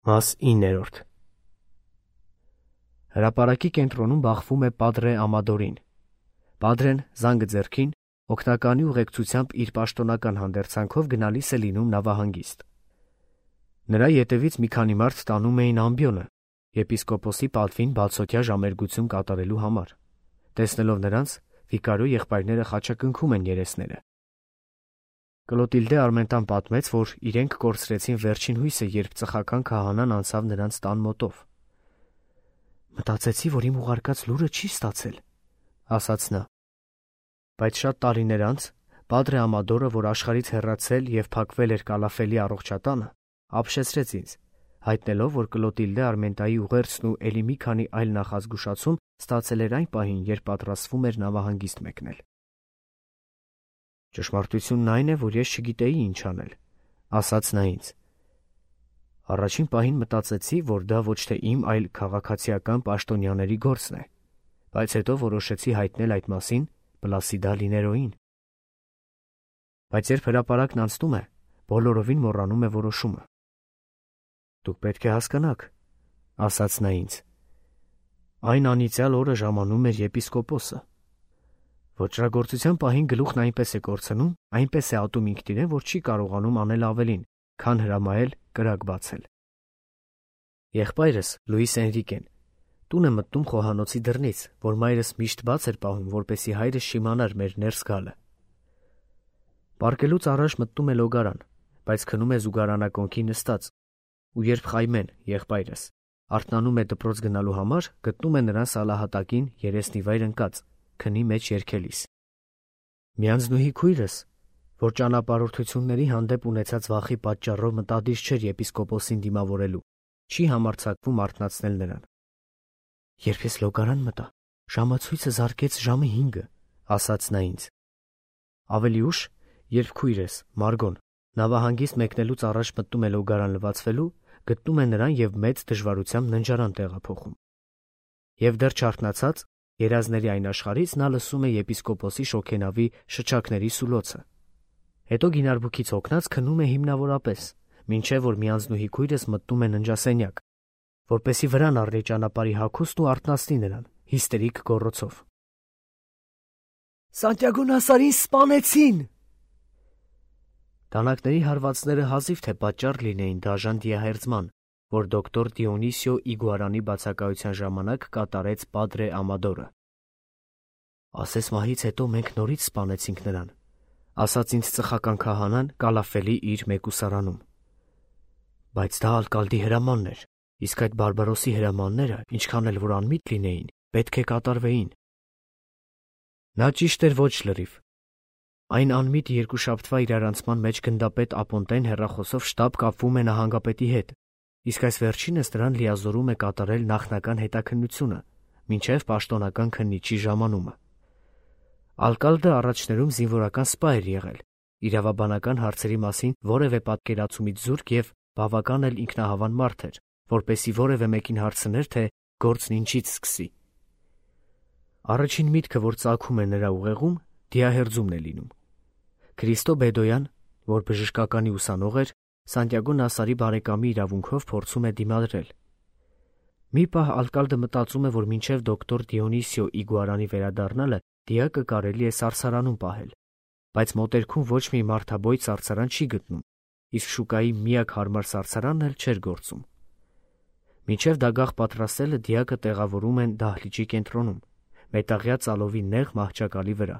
Մաս 9։ Հրապարակի կենտրոնում բախվում է Պատրե Ամադորին։ Պատրեն զանգը ձեռքին օգնականի ուղեկցությամբ իր պաշտոնական հանդերձանքով գնալիս է լինում նավահանգիստ։ Նրա ետևից մի քանի մարդ տանում էին ամբիոնը, եպիսկոպոսի պատվին բացօթյա ժամերգություն կատարելու համար։ Տեսնելով նրանց, վիկարու եղբայրները խաչակնքում են երեսները։ Կլոտիլդե Արմենտան պատմեց, որ իրենք կորցրեցին վերջին հույսը, երբ ծխական քահանան անցավ նրանց տան մոտով։ «Մտածեցի, որ իմ ուղարկած լուրը չի ստացել», ասաց նա։ Բայց շատ տարիներ անց Պատրե Ամադորը, որ աշխարհից հեռացել և փակվել էր Կալաֆելի առողջատանը, ապշեցրեց ինձ, հայտնելով, որ Կլոտիլդե Արմենտայի ուղերձն ու էլի մի քանի այլ նախազգուշացում ստացել էր այն պահին, երբ պատրաստվում էր նավահանգիստ մեկնել։ Ճշմարտությունն այն է, որ ես չգիտեի ինչ անել, ասաց նա ինձ։ Առաջին պահին մտածեցի, որ դա ոչ թե իմ, այլ քաղաքացիական պաշտոնյաների գործն է, բայց հետո որոշեցի հայտնել այդ մասին Պլասիդա Լիներոյին։ Բայց երբ հրապարակն անցնում է, բոլորովին մոռանում է որոշումը։ Դուք պետք է հասկանաք, ասաց նա ինձ։ Այն անիծյալ օրը ժամանում էր եպիսկոպոսը։ Ոճրագործության պահին գլուխն այնպես է կորցնում, այնպես է ատում ինքն իրեն, որ չի կարողանում անել ավելին, քան հրամայել կրակ բացել։ Եղբայրս Լուիս Էնրիկեն տուն է մտնում խոհանոցի դռնից, որ մայրս միշտ բաց էր պահում, որպեսզի հայրս չիմանար մեր ներս գալը։ Պառկելուց առաջ մտնում է լոգարան, բայց քնում է զուգարանակոնքի նստած, ու երբ Խայմեն, եղբայրս, արթնանում է դպրոց գնալու համար, գտնում է նրան սալահատակին երեսնի վայր ընկած, քնի մեջ երգելիս։ Միանձնուհի քույրս, որ ճանապարհորդությունների հանդեպ ունեցած վախի պատճառով մտադիր չէր եպիսկոպոսին դիմավորելու, չի համարձակվում արթնացնել նրան։ Երբ ես լոգարան մտա, ժամացույցը զարկեց ժամը 5, ասաց նա ինձ։ Ավելի ուշ, երբ քույրս, Մարգոն, նավահանգիստ մեկնելուց առաջ մտնում է լոգարան լվացվելու, գտնում է նրան և մեծ դժվարությամբ ննջարան տեղափոխում։ Եվ դեռ չարթնացած, երազների այն աշխարհից նա լսում է եպիսկոպոսի շոգենավի շչակների սուլոցը։ Հետո գինարբուքից հոգնած քնում է հիմնավորապես, մինչև որ միանձնուհի քույրս մտնում է ննջասենյակ, որպեսզի վրան առնի ճանապարհի հագուստն ու արթնացնի նրան, հիստերիկ գոռոցով։ Սանտիագո Նասարին սպանեցին։ Դանակների հարվածները հազիվ թե պատճառ լինեին դաժան դիահերձման, որ դոկտոր Դիոնիսիո Իգուարանի բացակայության ժամանակ կատարեց Պատրե Ամադորը։ Ասես մահից հետո մենք նորից սպանեցինք նրան, ասաց ինձ ծխական քահանան Կալաֆելի իր մեկուսարանում։ Բայց դա ալկալդի հրամանն էր, իսկ այդ բարբարոսի հրամանները, ինչքան էլ որ անմիտ լինեին, պետք է կատարվեին։ Նա ճիշտ էր ոչ լրիվ։ Այն անմիտ երկուշաբթվա իրարանցման մեջ գնդապետ Ապոնտեն հեռախոսով շտաբ կապվում է նահանգապետի հետ, իսկ այս վերջինս նրան լիազորում է կատարել նախնական հետաքննությունը, մինչև պաշտոնական քննիչի ժամանումը։ Ալկալդը առաջներում զինվորական սպա էր եղել, իրավաբանական հարցերի մասին որևէ պատկերացումից զուրկ և բավական էլ ինքնահավան մարդ էր, որպեսզի որևէ մեկին հարցներ, թե գործն ինչից սկսի։ Առաջին միտքը, որ ծագում է նրա ուղեղում, դիահերձումն է լինում։ Քրիստո Բեդոյան, որ բժշկականի ուսանող էր, Սանտիագո Նասարի բարեկամի իրավունքով փորձում է դիմադրել։ Մի պահ ալկալդը մտածում է, որ մինչև դոկտոր Դիոնիսիո Իգուարանի վերադառնալը դիակը կարելի է սարսարանում պահել, բայց մոտերքում ոչ մի մարդաբույծ սարսարան չի գտնում, իսկ շուկայի միակ հարմար սարսարանն էլ չէր գործում։ Մինչև դագաղ պատրաստելը դիակը տեղավորում են դահլիճի կենտրոնում, մետաղյա ծալովի նեղ մահճակալի վրա։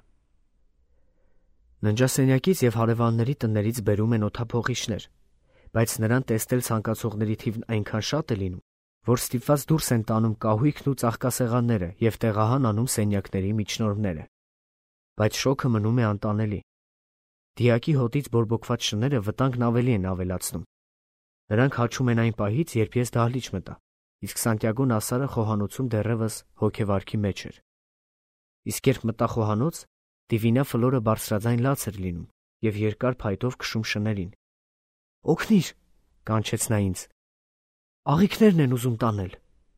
Ննջասենյակից և հարևանների տներից բերում են օդափողիչներ, բայց նրան տեսնել ցանկացողների թիվն այնքան շատ է լինում, որ ստիպված դուրս են տանում կահույքն ու ծաղկասեղանները և տեղահան անում սենյակների միջնորմները։ Բայց շոկը մնում է անտանելի։ Դիակի հոտից բորբոքված շները վտանգն ավելի են ավելացնում։ Նրանք հաչում են այն պահից, երբ ես դահլիճ մտա, իսկ Սանտիագո Նասարը խոհանոցում դեռևս հոգեվարքի մեջ էր։ Իսկ երբ մտա խոհանոց, Դիվինա Ֆլորը բարձրաձայն լաց էր լինում և երկար փայտով քշում շներին։ «Օգնիր», կանչեց նա ինձ։ «Աղիքներն են ուզում տանել»։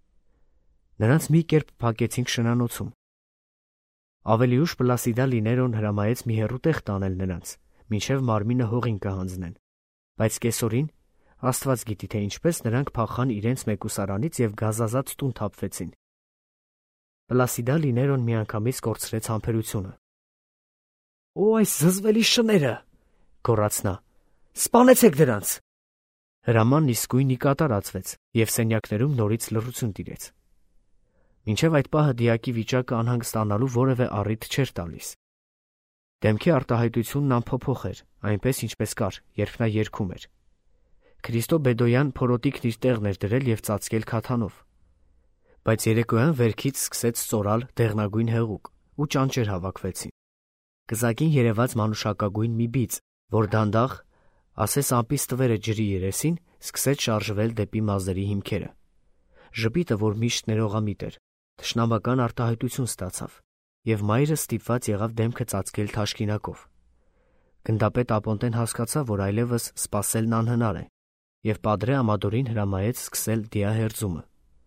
Նրանց մի կերպ փակեցինք շնանոցում։ Ավելի ուշ Պլասիդա Լիներոն հրամայեց մի հեռու տեղ տանել նրանց, մինչև մարմինը հողին կհանձնեն, բայց կեսօրին, Աստված գիտի, թե ինչպես նրանք փախան իրենց մեկուսարանից և գազազած տուն թափվեցին։ Պլասիդա Լիներոն միանգամից կորցրեց համբերությունը։ «Օ, այս զզվելի շները», գոռաց նա, «սպանեցեք դրանց»։ Հրամանն իսկույն ի կատարածվեց, և սենյակներում նորից լռություն տիրեց։ Մինչև այդ պահը դիակի վիճակը անհանգստանալու որևէ առիթ չէր տալիս։ Դեմքի արտահայտությունն անփոփոխ էր, այնպես ինչպես կար, երբ նա երգում էր։ Քրիստո Բեդոյան փորոտիքն իր տեղն էր դրել և ծածկել քաթանով։ Բայց երեկոյան վերքից սկսեց ծորալ դեղնագույն հեղուկ, ու ճանճեր հավաքվեցին։ Կզակին երևաց մանուշակագույն մի բիծ, որ դանդաղ, ասես ամպից տվերը ջրի երեսին, սկսեց շարժվել դեպի մազերի հիմքերը։ Ժպիտը, որ միշտ ներողամիտ էր, թշնամական արտահայտություն ստացավ, և մայրը ստիպված եղավ դեմքը ծածկել թաշկինակով։ Գնդապետ Ապոնտեն հասկացավ, որ այլևս սպասելն անհնար է, և Պատրե Ամադորին հրամայեց սկսել դիահերձումը։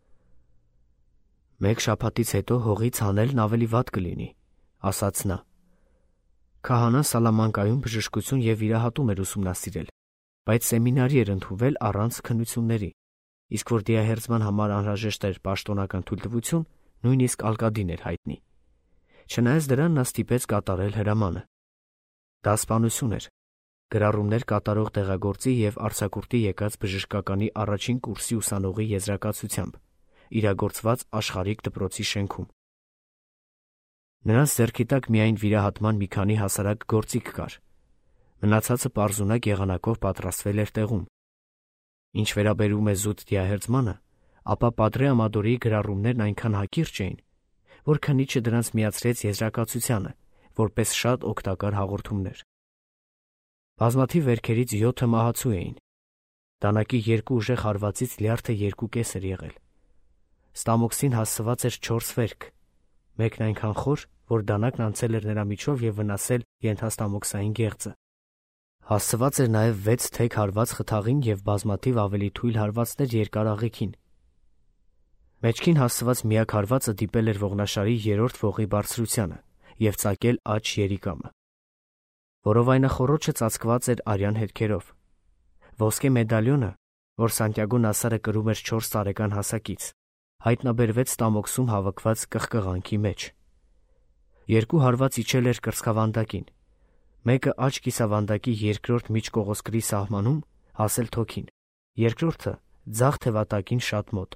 «Մեկ շաբաթից հետո հողից հանելն ավելի վատ կլինի», ասաց նա։ Քահանան Սալամանկայում բժշկություն և վիրահատում էր ուսումնասիրել, բայց սեմինարի էր ընդունվել առանց քննությունների, իսկ որ դիահերձման համար անհրաժեշտ էր պաշտոնական թույլտվություն, նույնիսկ ալկադին էր հայտնի։ Չնայած դրան նա ստիպեց կատարել հրամանը։ Դա սպանություն էր, գրառումներ կատարող դեղագործի և արձակուրդի եկած բժշկականի առաջին կուրսի ուսանողի եզրակացությամբ, իրագործված աշխարհիկ դպրոցի շենքում։ Նրանց ձեռքի տակ միայն վիրահատման մի քանի հասարակ գործիք կար։ Մնացածը պարզունակ եղանակով պատրաստվել էր տեղում։ Ինչ վերաբերում է զուտ դիահերձմանը, ապա Պատրե Ամադորի գրառումներն այնքան հակիրճ էին, որ քննիչը դրանց միացրեց եզրակացությանը, որպես շատ օգտակար հաղորդումներ։ Բազմաթիվ վերքերից 7-ը մահացու էին։ Դանակի 2 ուժեղ հարվածից լյարդը 2 կես էր եղել։ Ստամոքսին հասցված էր 4 վերք, մեկն այնքան խոր, որ դանակն անցել էր նրա միջով և վնասել ենթաստամոքսային գեղձը։ Հասցված էր նաև 6 թեք հարված խթաղին և բազմաթիվ ավելի թույլ հարվածներ երկար աղիքին։ Մեջքին հասցված միակ հարվածը դիպել էր ողնաշարի 3-րդ ողի բարձրությանը և ծակել աջ երիկամը։ Որովայնախոռոչը ծածկված էր արյան հետքերով։ Ոսկե մեդալյոնը, որ Սանտիագո Նասարը կրում էր 4 տարեկան հասակից, հայտնաբերվեց ստամոքսում հավաքված կղկղանքի մեջ։ 2 հարված իջել էր կրծքավանդակին, մեկը աջ կիսավանդակի 2-րդ միջկողոսկրի սահմանում հասել թոքին, երկրորդը ձախ թևատակին շատ մոտ։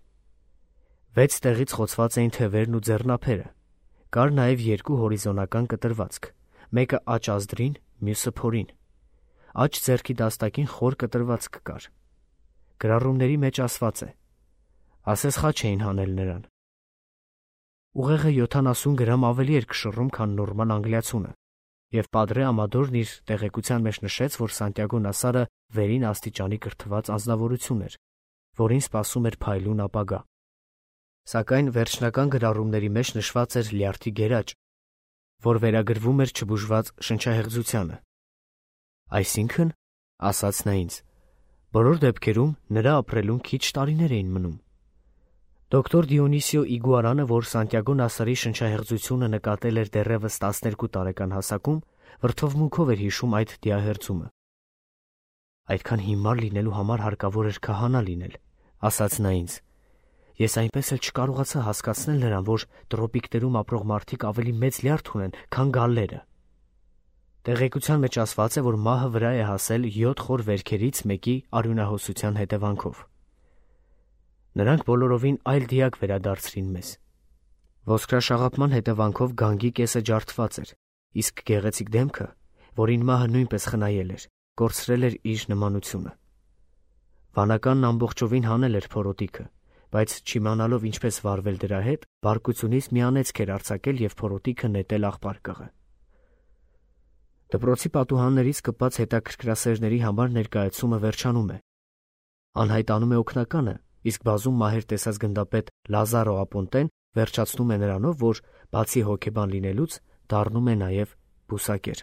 6 տեղից խոցված էին թևերն ու ձեռնափերը։ Կար նաև 2 հորիզոնական կտրվածք, մեկը աջ ազդրին, մյուսը փորին։ Աջ ձեռքի դաստակին խոր կտրվածք կար։ Գրառումների մեջ ասված է. ասես խաչ էին հանել նրան։ Ուղեղը 70 գրամ ավելի էր կշռում, քան նորմալ անգլիացունը, և Պատրե Ամադորն իր տեղեկության մեջ նշեց, որ Սանտիագո Նասարը վերին աստիճանի կրթված անձնավորություն էր, որին սպասում էր փայլուն ապագա։ Սակայն վերջնական գրառումների մեջ նշված էր լյարդի գերաճ, որ վերագրվում էր չբուժված շնչահեղձությանը։ Այսինքն, ասաց նա ինձ, բոլոր դեպքերում նրա ապրելուն քիչ տարիներ էին մնում։ Դոկտոր Դիոնիսիո Իգուարանը, որ Սանտիագո Նասարի շնչահեղձությունը նկատել էր դեռևս 12 տարեկան հասակում, վրդովմունքով էր հիշում այդ դիահերձումը։ «Այդքան հիմար լինելու համար հարկավոր էր քահանա լինել», ասաց նա ինձ։ Ես այնպես էլ չկարողացա հասկացնել նրան, որ տրոպիկներում ապրող մարդիկ ավելի մեծ լյարդ ունեն, քան գալլերը։ Տեղեկության մեջ ասված է, որ մահը վրա է հասել 7 խոր վերքերից մեկի արյունահոսության հետևանքով։ Նրանք բոլորովին այլ դիակ վերադարձրին մեզ։ Ոսկրաշաղապման հետևանքով գանգի կեսը ջարդված էր, իսկ գեղեցիկ դեմքը, որին մահը նույնպես խնայել էր, կորցրել էր իր նմանությունը։ Վանականն ամբողջովին հանել էր փորոտիքը, բայց չիմանալով ինչպես վարվել դրա հետ, բարկությունից մի անեծք էր արձակել և փորոտիքը նետել աղբարկղը։ Դպրոցի պատուհաններից կպած հետաքրքրասերների համար ներկայացումը վերջանում է։ Անհայտանում է օգնականը, իսկ բազում մահեր տեսած գնդապետ Լազարո Ապոնտեն վերջացնում է նրանով, որ բացի հոգեբան լինելուց, դառնում է նաև բուսակեր։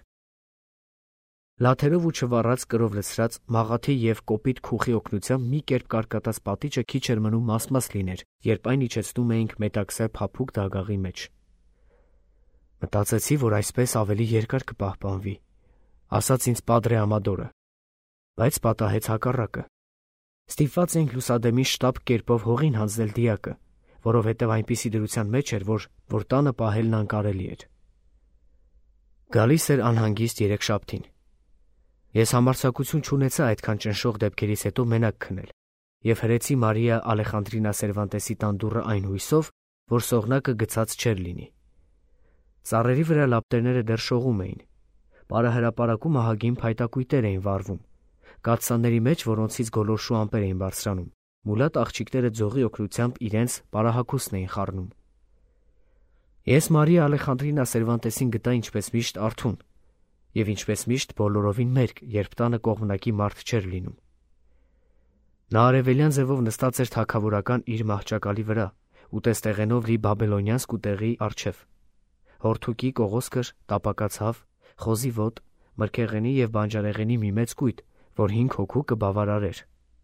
Լաթերով ու չվառած կրով լցրած մաղաթի և կոպիտ քուխի օգնությամբ մի կերպ կարկատած պատիճը քիչ էր մնում մաս-մաս լիներ, երբ այն իջեցնում էինք մետաքսե փափուկ դագաղի մեջ։ Մտածեցի, որ այսպես ավելի երկար կպահպանվի, ասաց ինձ Պատրե Ամադորը, բայց պատահեց հակառակը։ Ստիպված էինք լուսադեմի շտապ կերպով հողին հանձնել դիակը, որովհետև այնպիսի դրության մեջ էր, որ տանը պահելն անկարելի էր։ Գալիս էր անհանգիստ երեքշաբթին։ Ես համարձակություն չունեցա այդքան ճնշող դեպքերից հետո մենակ քնել և հրեցի Մարիա Ալեխանդրինա Սերվանտեսի տան դուռը այն հույսով, որ սողնակը գցած չէր լինի։ Ծառերի վրա լապտերները դեռ շողում էին։ Պարահրապարակում ահագին փայտակույտեր էին վառվում, կաթսաների մեջ, որոնցից գոլորշու ամպեր էին բարձրանում, մուլատ աղջիկները ձողի օգնությամբ իրենց պարահագուստն էին խառնում։ Ես Մարիա Ալեխանդրինա Սերվանտեսին գտա ինչպես միշտ արթուն և ինչպես միշտ բոլորովին մերկ, երբ տանը կողմնակի մարդ չէր լինում։ Նա արևելյան ձևով նստած էր թագավորական իր մահճակալի վրա, ուտեստեղենով լի բաբելոնյան սկուտեղի առջև։ Հորթուկի կողոսկր, տապակացավ, խոզի ոտ, մրգեղենի և բանջարեղենի մի մեծ կույտ, որ 5 հոգու կբավարարեր։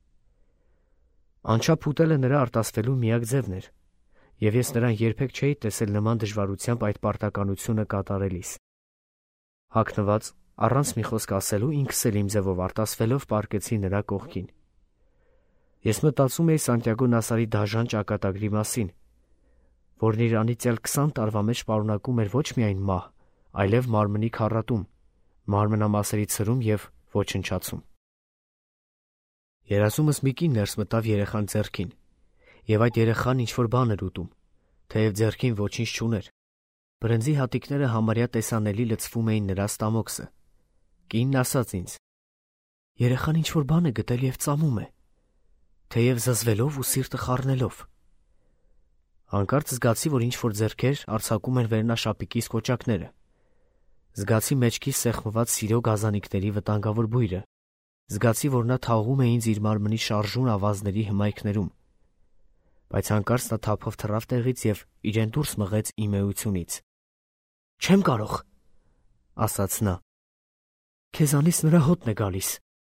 Անչափ ուտելը նրա արտասվելու միակ ձևն էր, և ես նրան երբեք չէի տեսել նման դժվարությամբ այդ պարտականությունը կատարելիս։ Հագնված, առանց մի խոսք ասելու, ինքս էլ իմ ձևով արտասվելով պառկեցի նրա կողքին։ Ես մտածում էի Սանտիագո Նասարի դաժան ճակատագրի մասին, որն իր անիծյալ 20 տարվա մեջ պարունակում էր ոչ միայն մահ, այլև մարմնի քառատում, մարմնամասերի ցրում և ոչնչացում։ Երազումս մի կին ներս մտավ երեխան ձեռքին, և այդ երեխան ինչ-որ բան էր ուտում, թեև ձեռքին ոչինչ չուներ։ Բրնձի հատիկները համարյա տեսանելի լցվում էին նրա ստամոքսը։ Կինն ասաց ինձ. «Երեխան ինչ-որ բան է գտել և ծամում է, թեև զզվելով ու սիրտը խառնելով»։ Հանկարծ զգացի, որ ինչ-որ ձեռքեր արձակում են վերնաշապիկիս կոճակները։ Զգացի մեջքիս սեղմված սիրո գազանիկների վտանգավոր բույրը։ Զգացի, որ նա թաղում է ինձ իր մարմնի շարժուն ավազների հմայքներում։ Բայց հանկարծ նա թափով թռավ տեղից և իրեն դուրս մղեց իմ էությունից։ «Չեմ կարող», ասաց նա։ «Քեզանից նրա հոտն է գալիս»։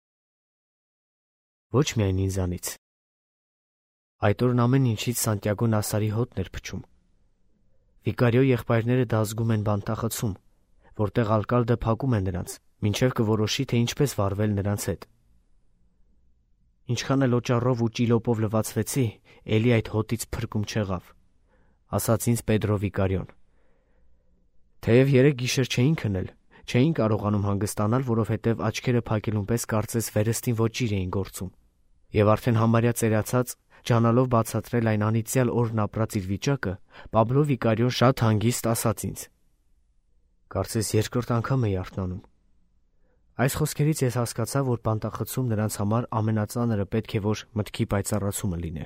Ոչ միայն ինձանից։ Այդ օրն ամեն ինչից Սանտիագո Նասարի հոտն էր փչում։ Վիկարիո եղբայրները դա զգում են բանտախցում, որտեղ ալկալդը փակում է նրանց, մինչև կորոշի, թե ինչպես վարվել նրանց հետ։ Ինչքան էլ օճառով ու ճիլոպով լվացվեցի, էլի այդ հոտից փրկում չեղավ, ասաց ինձ Պեդրո Վիկարիոն։ Թեև 3 գիշեր չէին քնել, չէին կարողանում հանգստանալ, որովհետև աչքերը փակելուն պես կարծես վերստին ոճիր էին գործում, և արդեն համարյա ծերացած, ջանալով բացատրել այն անիծյալ օրն ապրած իր վիճակը, Պաբլո Վիկարիոն շատ հանգիստ ասաց ինձ. «Կարծես երկրորդ անգամ էի արթնանում»։ Այս խոսքերից ես հասկացա, որ բանտախցում նրանց համար ամենածանրը պետք է որ մտքի պայծառացումը լիներ։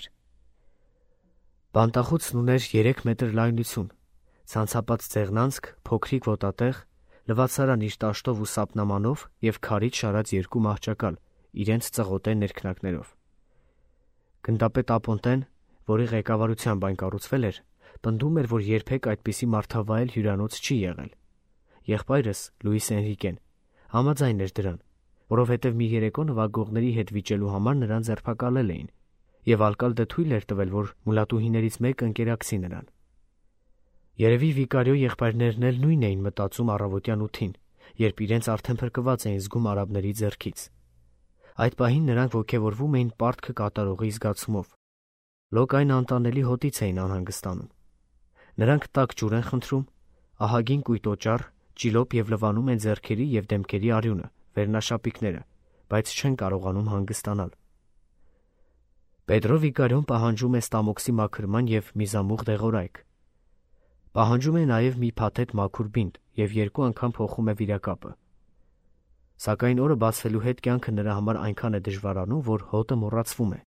Բանտախուցն ուներ 3 մետր լայնություն, ցանցապատ ձեղնանցք, փոքրիկ ոտատեղ, լվացարան իր տաշտով ու սապնամանով և քարից շարած 2 մահճակալ, իրենց ծղոտե ներքնակներով։ Գնդապետ Ապոնտեն, որի ղեկավարությամբ այն կառուցվել էր, պնդում էր, որ երբեք այդպիսի մարդավայել հյուրանոց չի եղել։ Եղբայրս, Լուիս Էնրիկեն, համաձայն էր դրան, որովհետև մի երեկո նվագողների հետ վիճելու համար նրան ձերբակալել էին, և ալկալդը թույլ էր տվել, որ մուլատուհիներից մեկը ընկերակցի նրան։ Երևի Վիկարիո եղբայրներն էլ նույնն էին մտածում առավոտյան 8-ին, երբ իրենց արդեն փրկված էին զգում արաբների ձեռքից։ Այդ պահին նրանք ոգևորվում էին պարտքը կատարողի զգացումով։ Լոկ այն անտանելի հոտից էին անհանգստանում։ Նրանք տաք ջուր են խնդրում, ահագին կույտ օճառ, ճիլոպ և լվանում են ձեռքերի և դեմքերի արյունը, վերնաշապիկները, բայց չեն կարողանում հանգստանալ։ Պեդրո Վիկարիոն պահանջում է ստամոքսի մաքրման և միզամուղ դեղորայք։ Պահանջում է նաև մի փաթեթ մաքուր բինտ և 2 անգամ փոխում է վիրակապը։ Սակայն օրը բացվելու հետ կյանքը նրա համար այնքան է դժվարանում, որ հոտը մոռացվում է։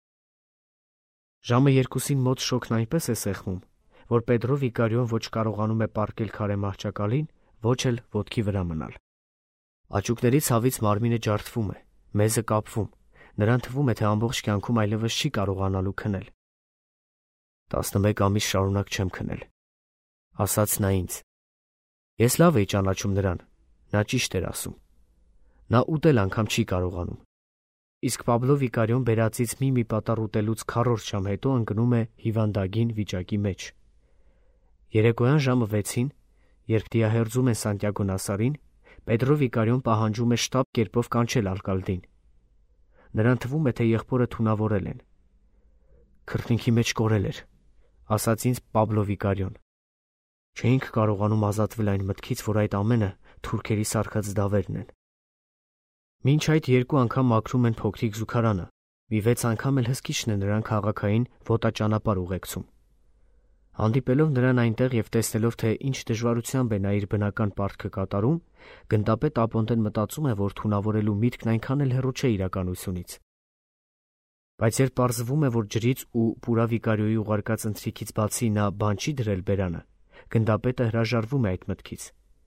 Ժամը 2-ին մոտ շոկն այնպես է սեղմում, որ Պեդրո Վիկարիոն ոչ կարողանում է պառկել քարե մահճակալին, ոչ էլ ոտքի վրա մնալ։ Աճուկների ցավից մարմինը ջարդվում է, մեզը կապվում, նրան թվում է, թե ամբողջ կյանքում այլևս չի կարողանալու քնել։ 11 ամիս շարունակ չեմ քնել, ասաց նա ինձ։ Ես լավ էի ճանաչում նրան, նա ճիշտ էր ասում։ Նա ուտել անգամ չի կարողանում։ Իսկ Պաբլո Վիկարիոն բերածից մի պատառ ուտելուց 4-րդ ժամ հետո ընկնում է հիվանդագին վիճակի մեջ։ Երեկոյան ժամը 6-ին, երբ դիահերձում են Սանտիագո Նասարին, Պեդրո Վիկարիոն պահանջում է շտապ կերպով կանչել ալկալդին։ Նրան թվում է, թե եղբորը թունավորել են։ Քրտնինքի մեջ կորել էր, ասաց ինձ Պաբլո Վիկարիոն։ Չէինք կարողանում ազատվել այն մտքից, որ այդ ամենը թուրքերի սարքած դավերն են։ Մինչ այդ 2 անգամ մաքրում են փոքրիկ զուգարանը, մի 6 անգամ էլ հսկիչն է նրան քաղաքային ոտաճանապարհ ուղեկցում։ Հանդիպելով նրան այնտեղ եւ տեսնելով, թե ինչ դժվարությամբ է նա իր բնական պարտքը կատարում, գնդապետ Ապոնտեն մտածում է, որ թունավորելու միտքն այնքան էլ հեռու չէ իրականությունից։ Բայց երբ պարզվում է, որ ջրից ու Պուրա Վիկարիոյի ուղարկած ընթրիքից բացի նա բան չի դրել բերանը, գնդապետը հրաժարվում է այդ մտքից։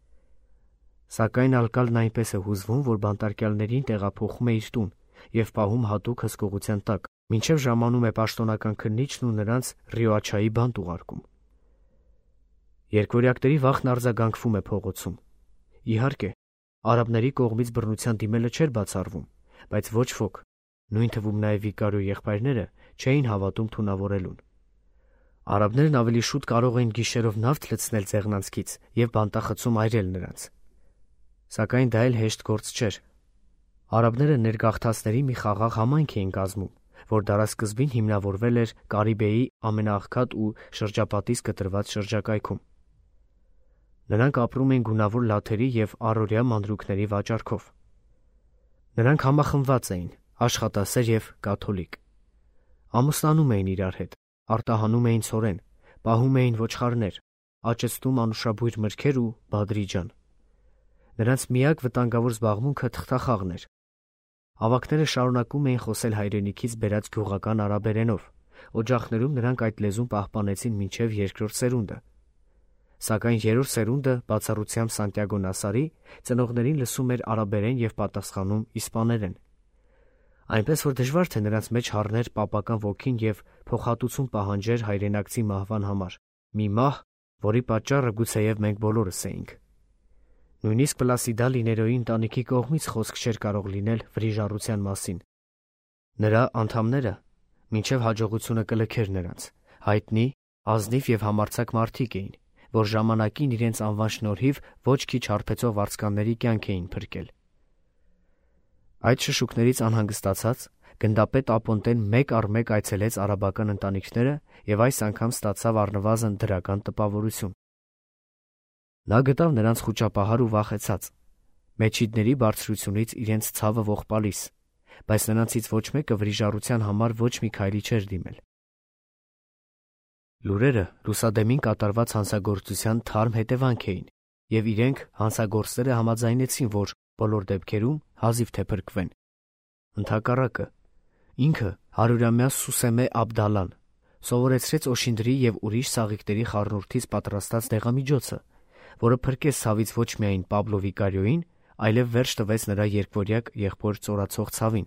Սակայն ալկալն այնպես է հուզվում, որ բանտարկյալներին տեղափոխում է իր տուն եւ պահում հատուկ հսկողության տակ, մինչև ժամանում է պաշտոնական քննիչն ու նրանց Ռիոաչայի բանտ ուղարկում։ Երկվորյակների վախն արձագանքվում է փողոցում։ Իհարկե, արաբների կողմից բռնության դիմելը չէր բացառվում, բայց ոչ ոք, նույն թվում նաև Վիկարիոյի եղբայրները, չէին հավատում թունավորելուն։ Արաբներն ավելի շուտ կարող էին գիշերով նավթ լցնել ձեղնանցքից եւ բանտախցում այրել նրանց։ Սակայն դա էլ հեշտ գործ չէր։ Արաբները ներգաղթածների մի խաղաղ համայնք էին կազմում, որ դարասկզբին հիմնավորվել էր Կարիբեի ամենաաղքատ ու շրջապատից կտրված շրջակայքում։ Նրանք ապրում էին գունավոր լաթերի եւ առօրյա մանրուքների վաճառքով։ Նրանք համախմբված էին, աշխատասեր եւ կաթոլիկ։ Ամուսնանում էին իրար հետ, արտահանում էին ցորեն, պահում էին ոչխարներ, աճեցնում անուշաբույր մրգեր ու բադրիջան։ Նրանց միակ վտանգավոր զբաղմունքը թղթախաղն էր։ Ավակները շարունակում էին խոսել հայրենիքից բերած գյուղական արաբերենով, օջախներում նրանք այդ լեզուն պահպանեցին մինչև 2-րդ սերունդը։ Սակայն 3-րդ սերունդը բացառությամբ Սանտիագո Նասարի ծնողներին լսում էր արաբերեն եւ պատասխանում իսպաներեն։ Այնպես որ դժվար թե նրանց մեջ հառներ պապական ոգին եւ փոխհատուցում պահանջեր հայրենակցի մահվան համար, մի մահ, որի պատճառը գուցեև մենք բոլորս էինք։ Նույնիսկ Պլասիդա Լիներոյի ընտանիքի կողմից խոսք չէր կարող լինել վրիժառության մասին։ Նրա անդամները մինչև հաջողությունը կլքեր նրանց, հայտնի, ազնիվ եւ համարձակ մարդիկ էին, որ ժամանակին իրենց անվան շնորհիվ ոչ քիչ հարբեցող վարձկանների կյանք էին փրկել։ Այդ շշուկներից անհանգստացած գնդապետ Ապոնտեն մեկ առ մեկ այցելեց արաբական ընտանիքները եւ այս անգամ ստացավ առնվազն դրական տպավորություն։ Նա գտավ նրանց խուճապահար ու վախեցած, մեջիդների բարձրությունից իրենց ցավը ողբալիս, բայց նրանցից ոչ մեկը վրիժառության համար ոչ մի քայլի չէր դիմել։ Լուրերը Լուսադեմին կատարված հանցագործության թարմ հետևանք էին, եւ իրենք հանցագործները համաձայնեցին, որ բոլոր դեպքերում հազիվ թե փրկվեն։ Ընդհակառակը, ինքը 100-ամյա Սուսեմե Աբդալան սովորեցրեց Օշինդրի եւ ուրիշ սաղիկների խառնուրդից պատրաստած դեղամիջոցը, որը փրկեց ցավից ոչ միայն Պաբլո Վիկարիոյին, այլև վերջ տվեց նրա երկվորյակ եղբոր ծորացող ցավին։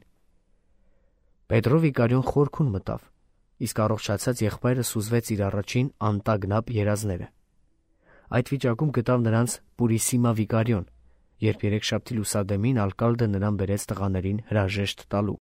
Պետրո Վիկարիոն խորքուն մտավ, իսկ առողջացած եղբայրը սուզվեց իր առաջին անտագնապ երազները։ Այդ վիճակում գտավ նրանց Պուրիսիմա Վիկարիոն, երբ երեքշաբթի լուսադեմին ալկալդը նրան բերեց տղաներին հրաժեշտ տալու։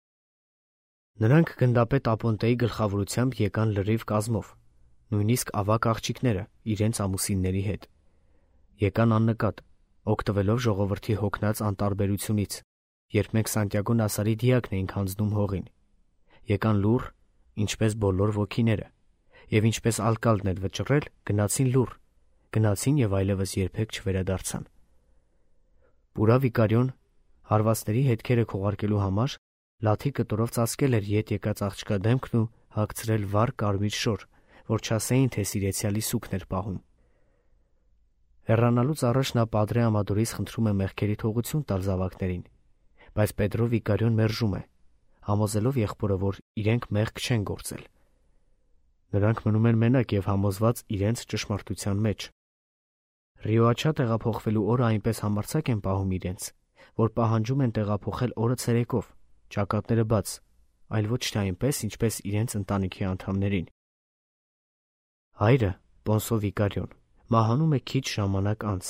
Նրանք գնդապետ Ապոնտեի գլխավորությամբ եկան լրիվ կազմով, նույնիսկ ավակ աղջիկները իրենց ամուսինների հետ։ Եկան աննկատ, օգտվելով ժողովրդի հոգնած անտարբերությունից, երբ մենք Սանտիագո Նասարի դիակն էինք հանձնում հողին։ Եկան լուռ, ինչպես բոլոր ոգիները, եւ ինչպես ալկալդն էր վճռել, գնացին լուռ, գնացին եւ այլևս երբեք չվերադարձան։ Պուրա Վիկարիոն հարվածների հետքերը քողարկելու համար լաթի կտորով ծածկել էր ետ եկած աղջկա դեմքն ու հագցրել վառ կարմիր շոր, որ չասեին, թե սիրեցյալի սուքն էր պահում։ Հեռանալուց առաջ նա Պադրե Ամադորից խնդրում է մեղքերի թողություն տալ զավակներին, բայց Պետրո Վիկարիոն մերժում է, համոզելով եղբորը, որ իրենք մեղք չեն գործել։ Նրանք մնում են մենակ եւ համոզված իրենց ճշմարտության մեջ։ Ռիոաչա տեղափոխվելու օրը այնպես համարձակ են պահում իրենց, որ պահանջում են տեղափոխել օրը ցերեկով, ճակատները բաց, այլ ոչ թե այնպես, ինչպես իրենց ընտանիքի անդամներին։ Հայրը, Պոնսո Վիկարիոն, մահանում է քիչ ժամանակ անց։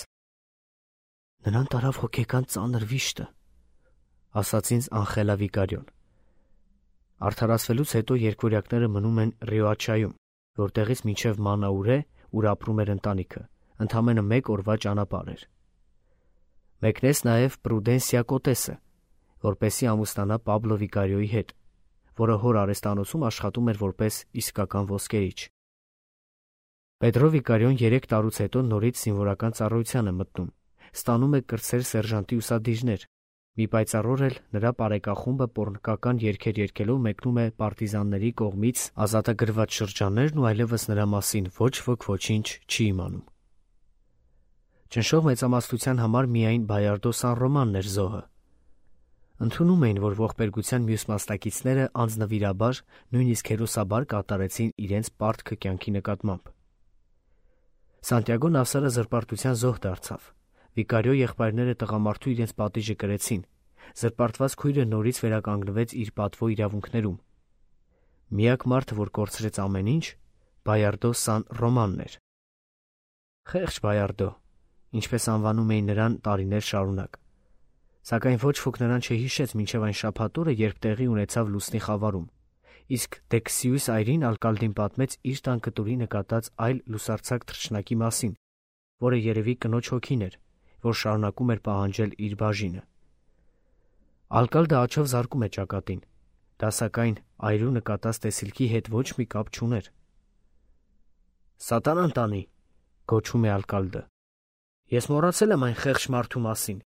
Նրան տարավ հոգեկան ծանր վիշտը, ասաց ինձ Անխելա Վիկարիոն։ Արդարացվելուց հետո երկվորյակները մնում են Ռիոաչայում, որտեղից մինչև Մանաուրե, ուր ապրում էր ընտանիքը, ընդամենը 1 օրվա ճանապարհ էր։ Մեկնեց նաև Պրուդենսիա Կոտեսը, որպեսզի ամուսնանա Պաբլո Վիկարիոյի հետ, որը հոր արհեստանոցում աշխատում էր որպես իսկական ոսկերիչ։ Պետրո Վիկարիոն 3 տարուց հետո նորից զինվորական ծառայության է մտնում, ստանում է կրտսեր սերժանտի ուսադիրներ։ Մի պայծառ օր էլ նրա պարեկախումբը պոռնկական երգեր երգելով մեկնում է պարտիզանների կողմից ազատագրված շրջաններն ու այլևս նրա մասին ոչ ոք ոչինչ չի իմանում։ Ճնշող մեծամասնության համար միայն Բայարդո Սան Ռոմանն էր զոհը։ Ընդունում էին, որ ողբերգության մյուս մասնակիցները անձնվիրաբար, նույնիսկ հերոսաբար կատարեցին իրենց պարտքը կյանքի նկատմամբ։ Սանտիագո Նասարը զրպարտության զոհ դարձավ։ Վիկարիո եղբայրները տղամարդու իրենց պատիժը կրեցին։ Զրպարտված քույրը նորից վերականգնվեց իր պատվո իրավունքներում։ Միակ մարդը, որ կորցրեց ամեն ինչ, Բայարդո Սան Ռոմանն էր։ Խեղճ Բայարդո, ինչպես անվանում էին նրան տարիներ շարունակ։ Սակայն ոչ ոք նրան չհիշեց մինչև այն շաբաթ օրը, երբ տեղի ունեցավ լուսնի խավարում, իսկ Դեքսիուս այրին Ալկալդին պատմեց իր տան կտուրի նկատած այլ լուսարձակ թռչնակի մասին, որը երևի կնոջ հոգին էր, որ շարունակում էր պահանջել իր բաժինը։ Ալկալդը աչով զարկում է ճակատին, դա սակայն այրու նկատած տեսիլքի հետ ոչ մի կապ չուներ։ Սատանան տանի, գոչում է Ալկալդը։ Ես մոռացել եմ այն խեղճ մարդու մասին,